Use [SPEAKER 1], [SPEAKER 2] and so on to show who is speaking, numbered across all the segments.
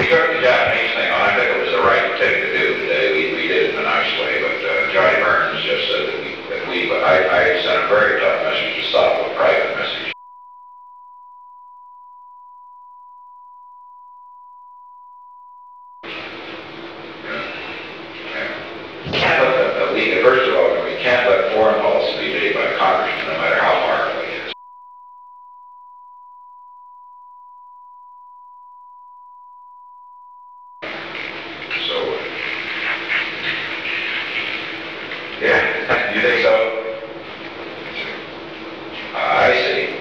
[SPEAKER 1] we took the Japanese thing on. I think it was the right thing to do today. We did it in a nice way, but Johnny Burns just said I sent a very tough message to stop, a private message. First of all, we can't let foreign policy be made by Congressmen, no matter how powerful he is. So, yeah, you think so? I see.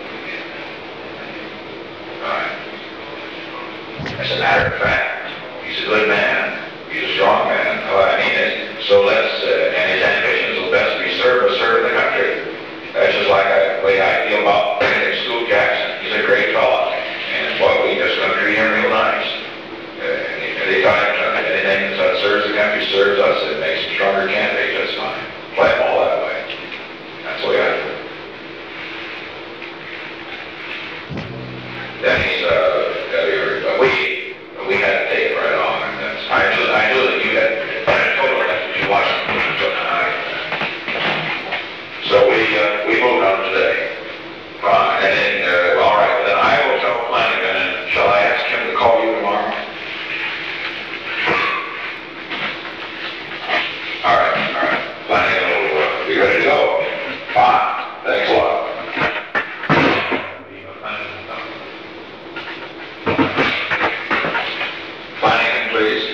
[SPEAKER 1] Right. As a matter of fact, he's a good man. He's a strong man. Oh, I mean it. So let's, and his ambitions will best be serve the country. That's just like the way I feel about Scoop Jackson. He's a great fellow. And boy, we just gonna treat him real nice. Anytime anything that serves the country serves us, it makes a stronger candidate. That's fine. Play them all that way. That's the way I do it. Then he's, we had to take it right on. And that's, I knew that you had told us that you watched it. So we moved on today. And then, all right, then I will tell Flanagan, and shall I ask him to call you tomorrow? All right. Flanagan will be ready to go. Fine. Thanks a lot. Flanagan, please.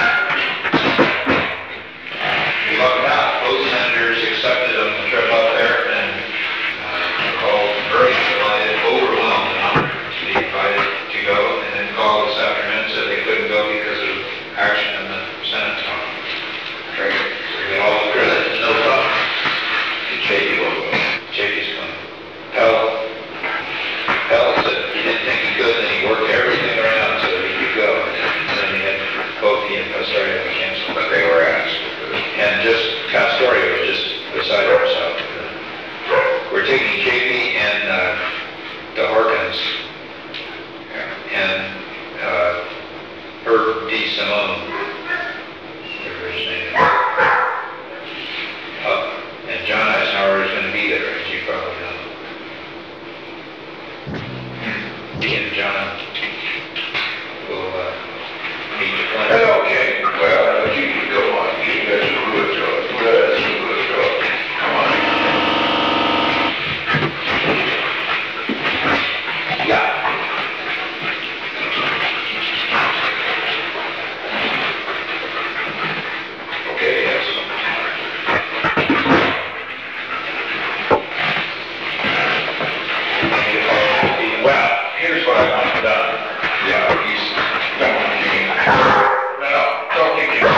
[SPEAKER 1] We lucked out. Both senators accepted on the trip up there, and called very delighted, overwhelmed in honor to be invited to go, and then called this afternoon and said they couldn't go because of action in the Senate. Great. So we all agree that no problem. JP will go. JP's coming. Pell said he didn't think he could, and he worked everything around so that he could go. And then he had both he and Pastorio canceled, but they were asked. And just Pastorio was just beside himself. We're taking JP and the Harkins and Herb D. Simone, whatever his name is, up. And John Eisenhower is going to be there, as you probably know. He and John will meet the plan. Okay, well, you can go on. You guys are good, Joe. That's a good job. Come on. Yeah. Okay, yes. Well, here's what I want done. Yeah, he's don't kick him. No, don't kick him.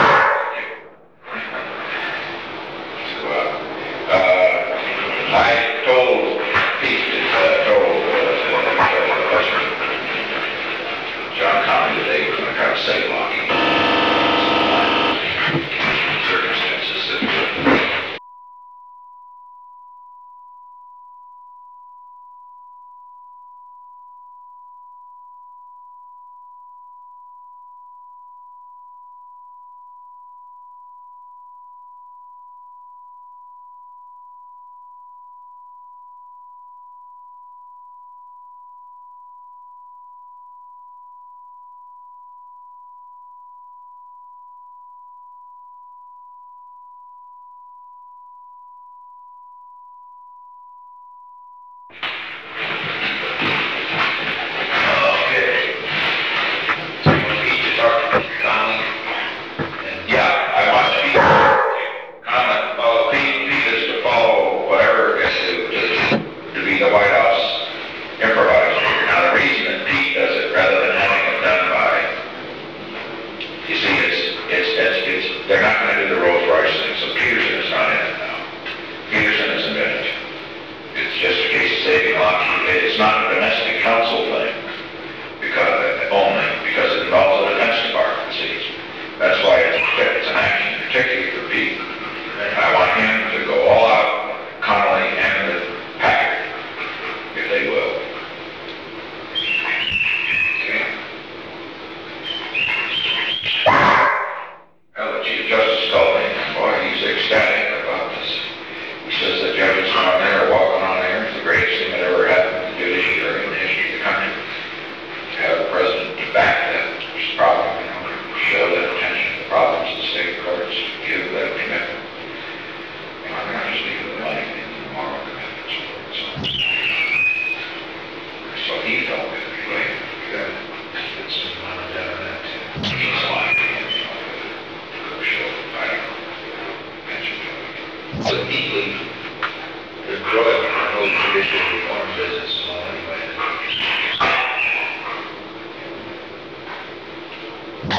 [SPEAKER 1] So, I told Pete, John Conley today was going to kind of say locking circumstances.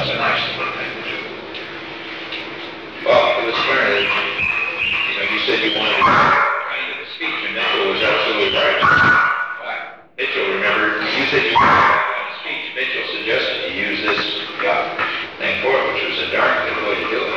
[SPEAKER 2] That's a nice little thing to do.
[SPEAKER 1] Well, it was clear that, you said you wanted to kind of a speech, and Mitchell was absolutely right. Mitchell, remember, you said you wanted a speech. Mitchell suggested you use this thing for it, which was a darn good way to do it.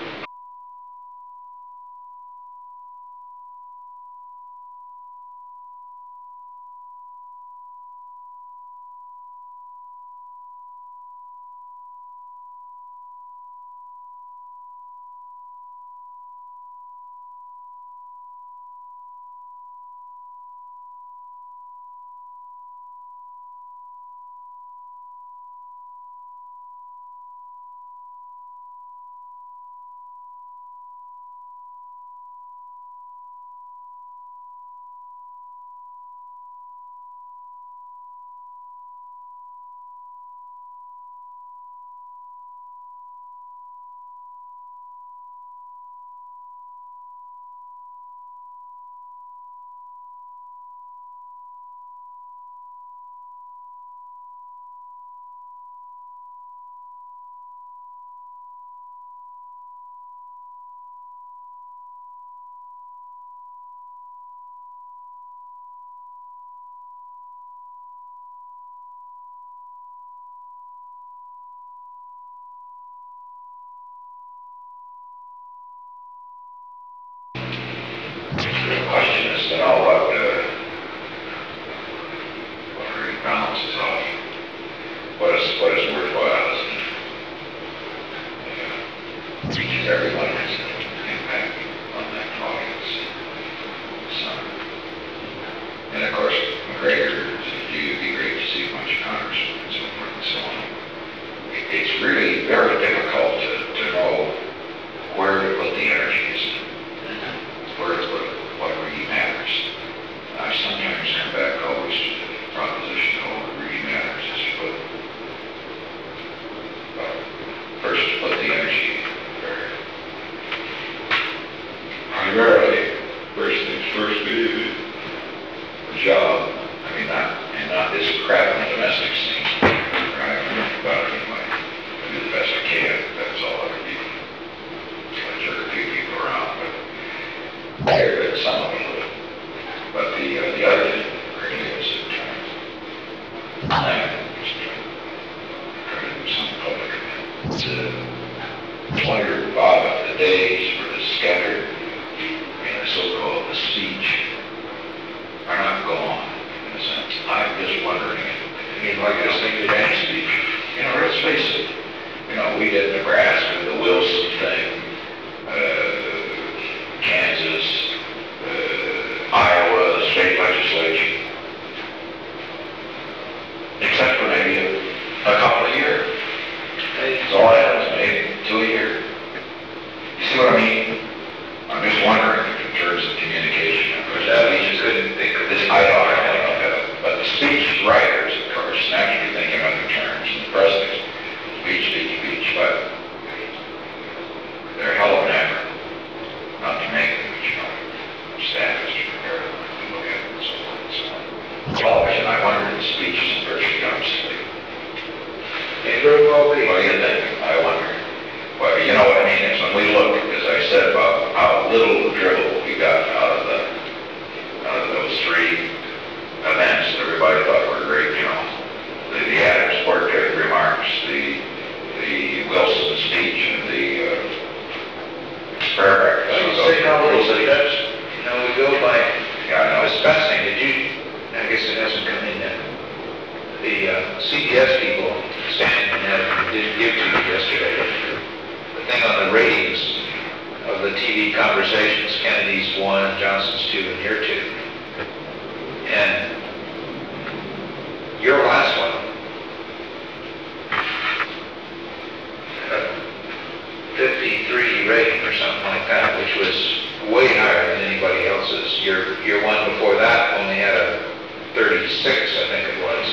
[SPEAKER 2] The question is, what really balances off? What is worthwhile, isn't it? Everyone has an impact on that audience. So, and of course, McGregor, it'd be great to see a bunch of congressmen and so forth and so on. It's really very difficult to know where to put the energies, where to put what really matters. I sometimes come back always to the proposition of all that really matters is to put, first to put the energy there. Primarily, first things first, be the job. I mean, not this crap in the domestic scene. I don't know about it anyway. I do the best I can. That's all I can do. I jerk a few people around, but they're good, some of them. But the other thing really is that try to do some public. Wonder, Bob, if the days for the scattered and the so-called the speech are not gone, in a sense. I'm just wondering if like this thing to dance speech. Let's face it. We did Nebraska, the Wilson thing, Kansas, Iowa, the state legislature, except for maybe a couple of years. It's all that was maybe 2 a year. You see what I mean? I'm just wondering if in terms of communication, of course, I don't know, but the speech writers, of course, naturally think in other terms, and the presidents, speech, but they're a hell of an effort. Not to make it, but staff is to prepare them to look at it and so forth and so on. Television, I wonder if the speech is virtually obsolete.
[SPEAKER 1] It very well be.
[SPEAKER 2] What do you think? I wonder. Well, you know what I mean? It's when we look, as I said, about how little dribble we got out of those 3 events that everybody thought were great, the Adams portrait remarks, the Wilson speech, and the Fairbank.
[SPEAKER 1] We go by discussing, I guess it hasn't come in yet. The CBS people didn't give to you yesterday the thing on the ratings of the TV conversations, Kennedy's 1, Johnson's 2, and your 2. And your last one, 53 rating or something like that, which was way higher than anybody else's. Your one before that only had a 36, I think it was.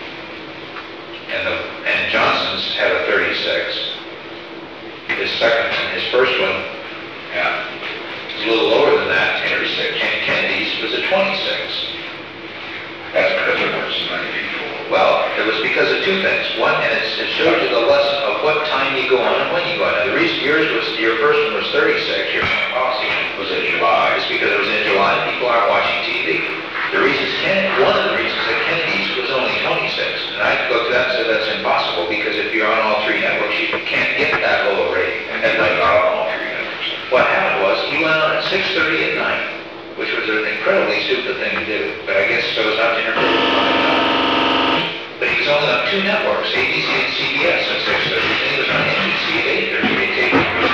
[SPEAKER 1] And Johnson's had a 36. His second one, his first one, was a little lower than that, 36. And Kennedy's was a 26.
[SPEAKER 2] That's because there were so many people.
[SPEAKER 1] Well, it was because of 2 things. One, and it showed you the lesson of what you go on and when you go on. Now, the reason your first one was 36, your policy was in July, is because it was in July and people aren't watching TV. One of the reasons that Kennedy's was only 26, and I looked at that and said that's impossible, because if you're on all three networks, you can't get that low a rating.
[SPEAKER 2] And not on all three networks.
[SPEAKER 1] What happened was, he went on at 6:30 at night, which was an incredibly stupid thing to do, but I guess so as not to interfere with my time. But he was only on two networks, ABC and CBS at 6:30, and he was on NBC at 8:30, they take him to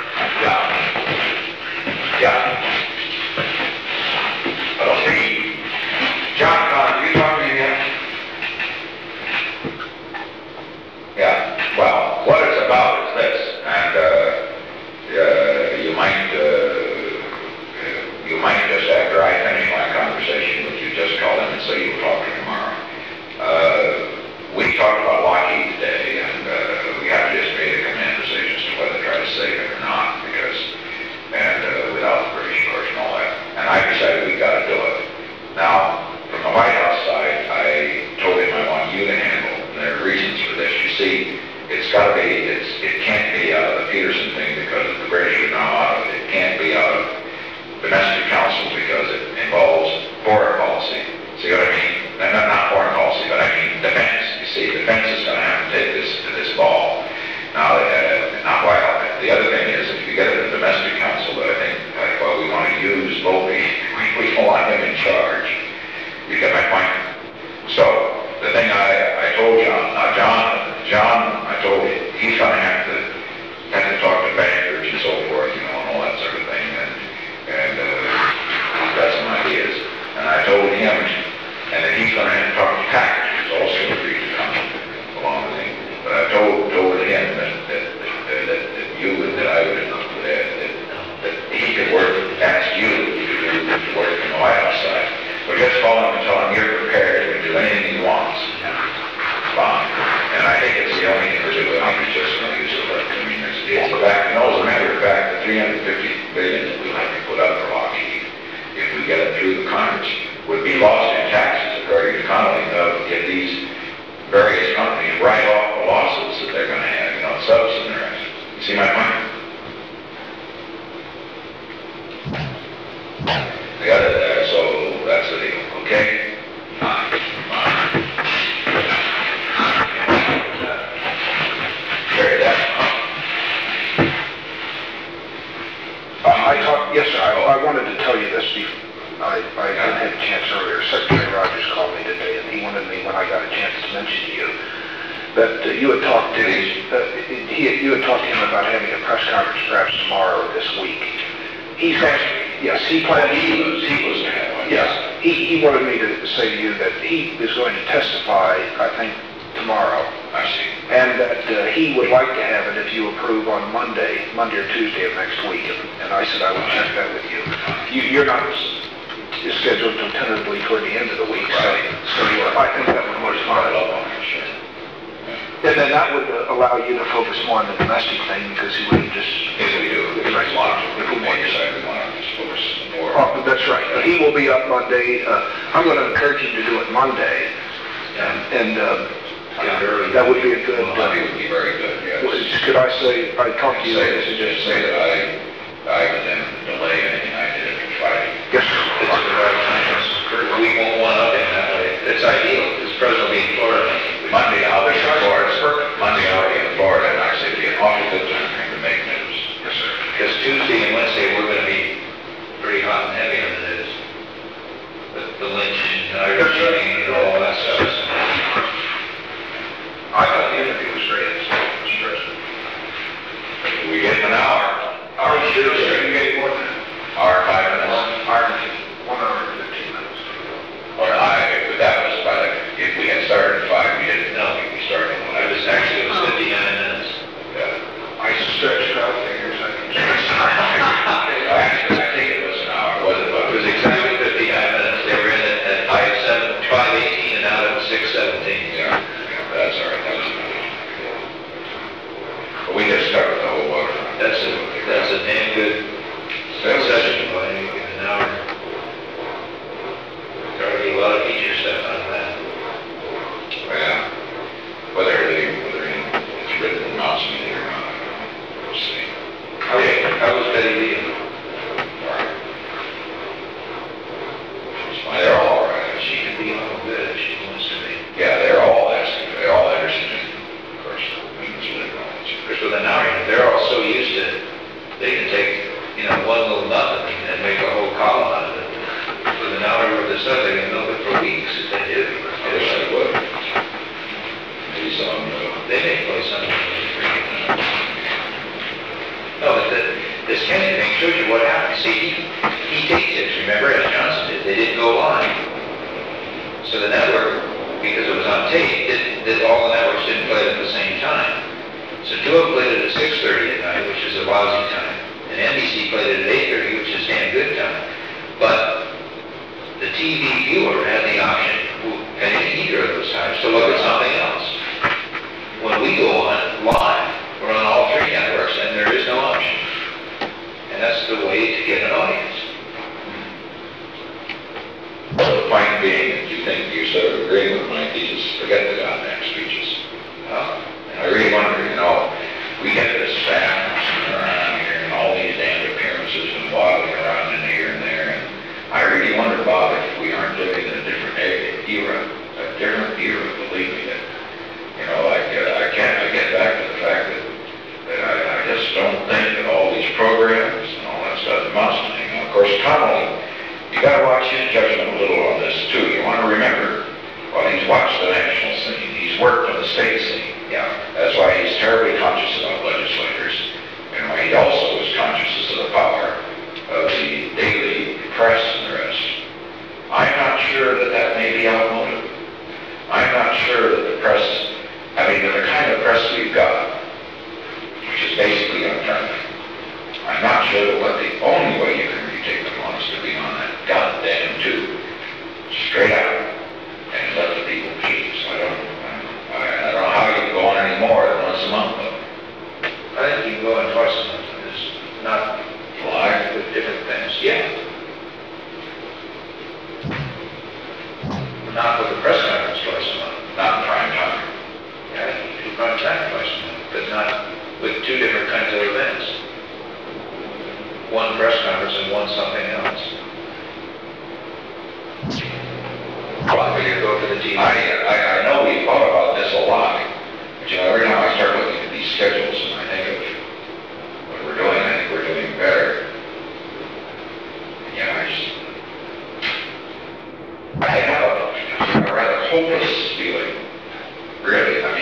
[SPEAKER 2] Yeah. Okay. John, you talk to me again? Yeah. Well, what it's about is this, and you might just after I finish my conversation with you, just call him and say you'll talk to him tomorrow. We talked about Lockheed today, and we have just made a command decision as to whether to try to save it or not, without the British, of course, and all that. And I decided we got to do it. Now, from the White House side, I told him I want you to handle, and there are reasons for this. You see, it can't be out of the Peterson thing because the British are now out of it. It can't be out of domestic council because it involves foreign policy. See what I mean? Not foreign policy, but I mean defense. You see, defense is going to have to take this ball. Now, the other thing is, if you get it in domestic council, I think we want to use Volpe. We don't want him in charge. You get my point? So, the thing I told John, John, I told him, he's going to have to talk to bankers and so forth, and all that sort of thing, and he's got some ideas. And I told him, and then he's going to have to talk to Packard, who's also agreed to come along with him. But I told him that he could ask you to work from the White House side. But just call him and tell him you're prepared to do anything he wants. Fine. And I think it's the only thing to do. I think he's just going to use it. It's the fact, as a matter of fact, the $350 billion that we like to put up for Lockheed, if we get it through the Congress, would be lost in taxes, according to Connolly, if these various companies write off the losses that they're going to have, subs and the rest. You see my point? So that's the deal, okay? Carry that.
[SPEAKER 3] Yes, sir. I wanted to tell you this. I didn't have a chance earlier. Secretary Rogers called me today, and he wanted me, when I got a chance, to mention to you that you had talked to him about having a press conference perhaps tomorrow or this week. He's actually, yes, he planned.
[SPEAKER 2] He was to have one.
[SPEAKER 3] Yes, he wanted me to say to you that he is going to testify, I think, tomorrow.
[SPEAKER 2] I see.
[SPEAKER 3] And that he would like to have it if you approve on Monday or Tuesday of next week. And I said I would check that with you. You're not scheduled until tentatively toward the end of the week,
[SPEAKER 2] right.
[SPEAKER 3] so I think that would work fine.
[SPEAKER 2] Sure.
[SPEAKER 3] And then that would allow you to focus more on the domestic thing, because he wouldn't just...
[SPEAKER 2] If we do, if we want to focus more.
[SPEAKER 3] Oh, that's right. He will be up Monday. I'm going to encourage him to do it Monday. And that would be a good...
[SPEAKER 2] Monday would be very good, yes.
[SPEAKER 3] Could I say, I talked to you...
[SPEAKER 2] Say that I would then delay anything I did for Friday.
[SPEAKER 3] Yes, sir.
[SPEAKER 1] It's the right time. We won't want up in that way. It's ideal, because the president will be in Florida.
[SPEAKER 2] Monday I'll be in Florida. Monday I'll be in Florida, and I said it'd be an awfully good time for him to make news.
[SPEAKER 3] Yes, sir.
[SPEAKER 1] Because Tuesday and Wednesday, we're going to be pretty hot and heavy on the news. The lynch and Irish shooting and all that stuff.
[SPEAKER 2] I thought the interview was great, Mr. President. We gave him an hour.
[SPEAKER 3] Are you sure you gave more than
[SPEAKER 2] Hour and 5 minutes.
[SPEAKER 3] 1 hour and 15 minutes?
[SPEAKER 2] Or that was if we had started at 5, we didn't know we started when
[SPEAKER 1] It was 59 minutes.
[SPEAKER 2] Yeah.
[SPEAKER 3] I stretched out figures.
[SPEAKER 2] Actually, I think it was an hour, wasn't it?
[SPEAKER 1] It was exactly 59 minutes. They were in at 5:18 and out at 6:17.
[SPEAKER 2] Yeah, that's all right. That was enough. But we just started the whole waterfront.
[SPEAKER 1] That's a damn good
[SPEAKER 2] see some,
[SPEAKER 1] They may play something. No, but this Kennedy thing shows you what happened. See, he takes it, remember, as Johnson did. They didn't go live. So the network, because it was on tape, all the networks didn't play it at the same time. So two of them played it at 6:30 at night, which is a lousy time. And NBC played it at 8:30, which is damn good time. But the TV viewer had the option at either of those times to look at something else. When we go on live, we're on all three networks, and there is no option. And that's the way to get an audience.
[SPEAKER 2] well, the point being, that you think you sort of agree with Mike, you just forget the goddamn speeches. And I really wonder, we get this staff around here and all these damn appearances and waddling around in here and there, and I really wonder, Bob, if we aren't living in a different era, believe me, that, I get back to the fact that I just don't think that all these programs and all that stuff amounts to anything. Now, of course, Connolly, you got to watch his judgment a little on this too. You want to remember, while he's watched the national scene, he's worked on the state scene.
[SPEAKER 1] Yeah.
[SPEAKER 2] That's why he's terribly conscious about legislators, and why he also is conscious of the power of the daily press and the rest. I'm not sure that may be outmoded. I'm not sure that the kind of press we've got, which is basically unfriendly, I'm not sure that the only way you can retake them on is to be on that goddamn tube, straight out, and let the people choose. I don't know how you can go on any more than once a month, but
[SPEAKER 1] I think you can go on twice a month. It's not
[SPEAKER 2] live.
[SPEAKER 1] with different things. Yeah. Not with the press conference twice a month.
[SPEAKER 2] Not in prime time.
[SPEAKER 1] Yeah, you can do prime time twice a month, but not with two different kinds of events. One press conference and one something else. Why would you go for the TV?
[SPEAKER 2] I know we thought about this a lot, but every time I start looking at these schedules and I think of what we're doing, I think we're doing better. I have a rather hopeless feeling, really. I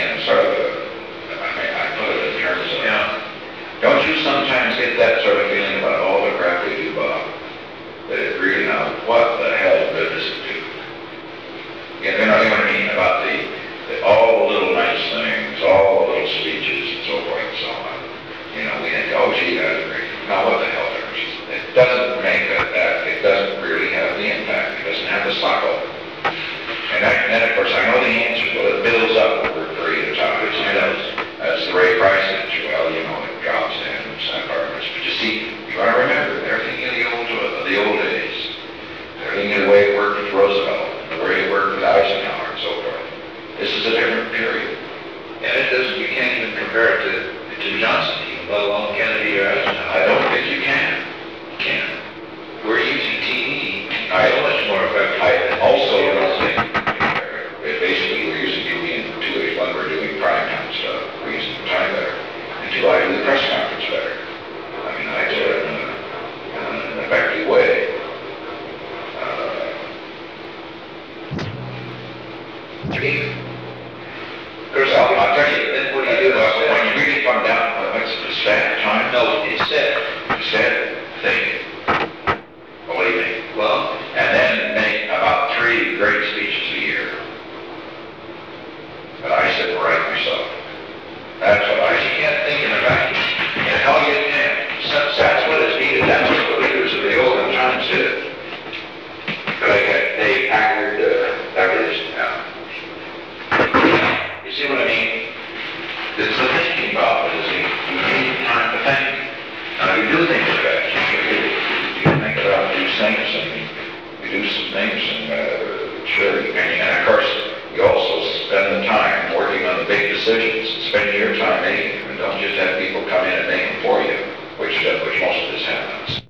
[SPEAKER 2] put it in terms of, don't you sometimes get that sort of feeling about all the crap we do, Bob? That it really, now, what the hell good does it do? You know what I mean? About all the little nice things, all the little speeches and so forth and so on. We think, oh gee, that's great. Now what the hell difference? It doesn't make it doesn't really have the impact. It doesn't have the cycle. And then of course I know the answer, well, it builds up over a period of time. That's the Ray Price answer. Well, it drops in some partners. But you see, you got to remember, everything in the old days, everything in the way it worked with Roosevelt, the way it worked with Eisenhower and so forth. This is a different period.
[SPEAKER 1] And you can't even compare it to Johnson, even, let alone Kennedy or Eisenhower.
[SPEAKER 2] I don't think you can.
[SPEAKER 1] You can't. We're using TV so much more effectively.
[SPEAKER 2] I also don't think, basically we're using TV in two ways. One, we're doing prime time stuff. We're using the time better. And two, I do the press conference better. I do it in an effective way. I'll tell you,
[SPEAKER 1] Then what do you do?
[SPEAKER 2] when you really come down, what's the stat time?
[SPEAKER 1] No, it's said.
[SPEAKER 2] Instead, think, believe me,
[SPEAKER 1] Well,
[SPEAKER 2] and then make about 3 great speeches a year. But I sit and write myself. That's what
[SPEAKER 1] you can't think in a vacuum.
[SPEAKER 2] And how you can. That's what is needed. That's what the leaders of the olden times did. They Packard, you see what I mean? It's the thinking about it. You need time to think. Now you do think about it. You think about these things and you do some things and sure. And of course, you also spend the time working on the big decisions. Spend your time making them, and don't just have people come in and make them for you, which most of this happens.